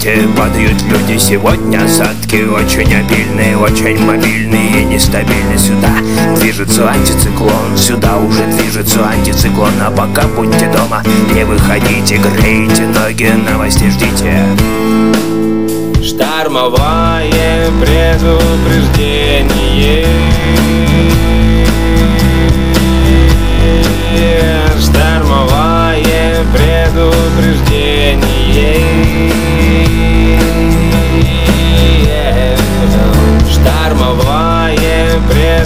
подходите, падают люди сегодня. Осадки очень обильные, очень мобильные и нестабильны. Сюда движется антициклон, сюда уже движется антициклон. А пока будьте дома, не выходите, грейте ноги, новости ждите. Штормовое предупреждение. Штормовое предупреждение. Штормовое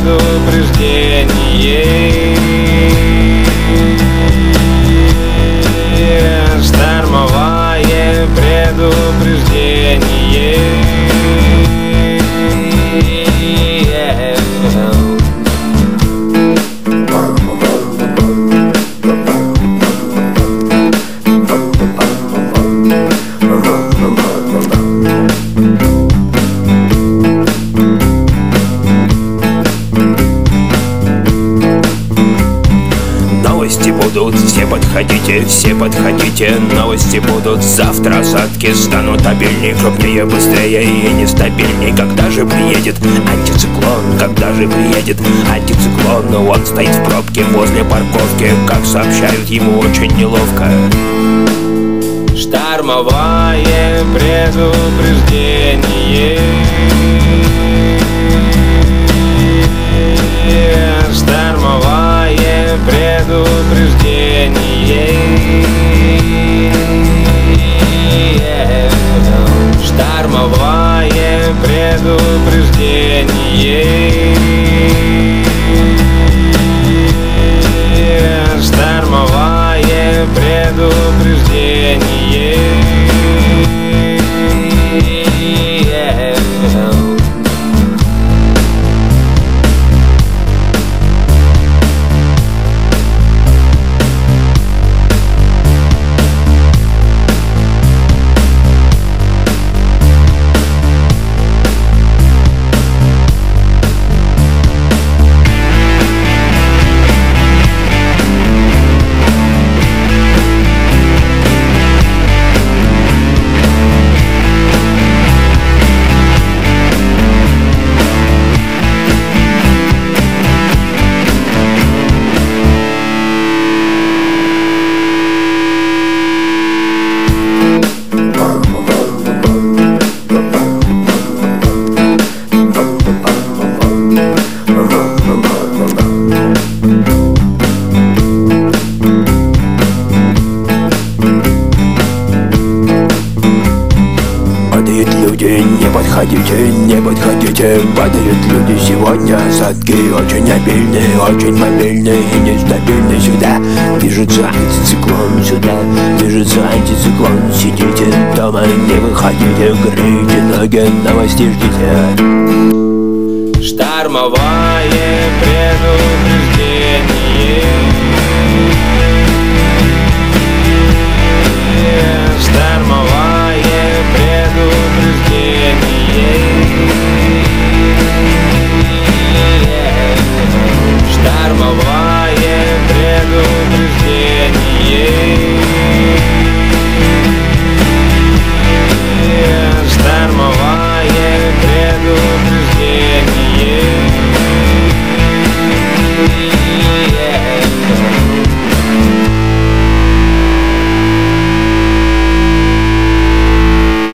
предупреждение. Штормовое предупреждение. Новости будут, все подходите, новости будут. Завтра осадки станут обильнее, крупнее, быстрее и нестабильней. Когда же приедет антициклон? Когда же приедет антициклон? Он стоит в пробке возле парковки, как сообщают, ему очень неловко. Штормовое предупреждение. Штормовое предупреждение. Штормовое предупреждение. Штормовое предупреждение. Не подходите, падают люди сегодня. Осадки очень обильные, очень мобильные и нестабильные. Сюда движется антициклон, сюда движется антициклон. Сидите дома, не выходите, грейте ноги, новости ждите. Штормовое предупреждение.